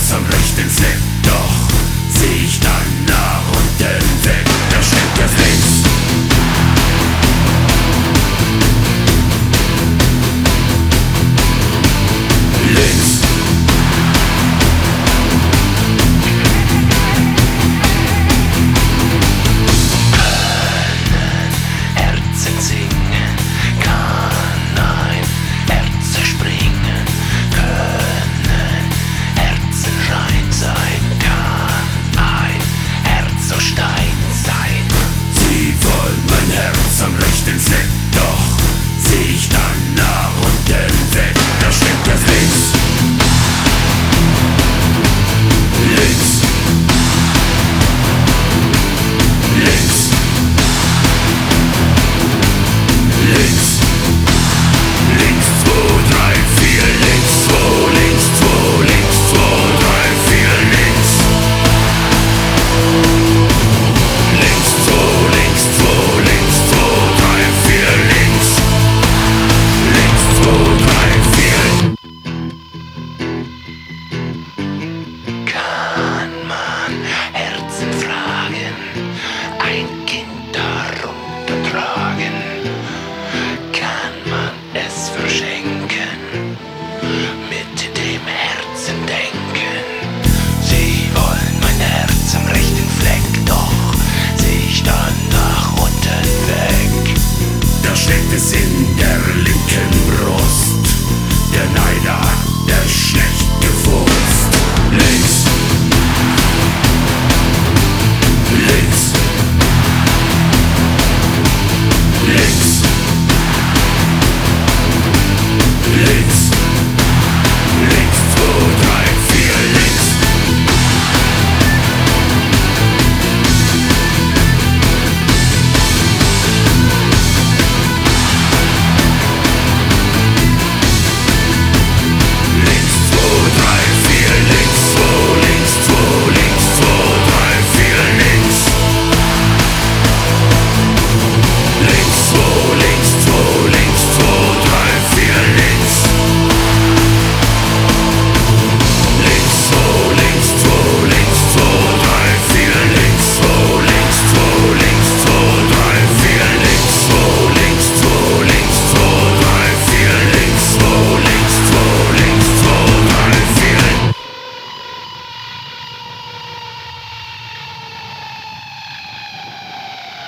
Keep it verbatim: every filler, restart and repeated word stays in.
Herz am rechten Fleck, doch seh ich dann nach unten weg, da steckt es links. Links. Können Herzen singen, kann ein Herz zerspringen, können Herzen rein sein, kann ein Herz so Stein sein. Sie wollen mein Herz am rechten Fleck, doch seh ich dann nach unten weg, da steckt es links. Links. Links. Links. Links, zwei, drei, vier, links, zwei, links, zwei, links, zwei, drei, vier, links. Links, zwei, links, zwei, links, zwei, drei, vier, links. Links, zwei, drei, vier. Kann man Herzen fragen, ein Kind darunter tragen? Kann man es verschenken, mit dem Herzen denken? Sie wollen mein Herz am rechten Fleck, doch seh ich dann nach unten weg. Da steckt es in der linken